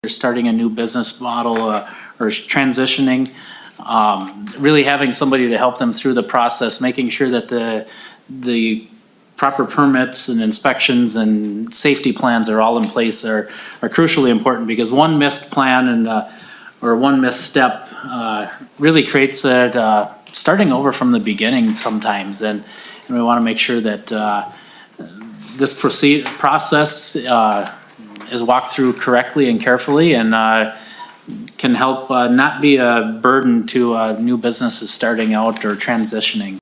You're starting a new business model or transitioning, really having somebody to help them through the process, making sure that the proper permits and inspections and safety plans are all in place are crucially important, because one missed plan and or one misstep really creates it starting over from the beginning sometimes, and we want to make sure that this process is walked through correctly and carefully, and can help not be a burden to new businesses starting out or transitioning.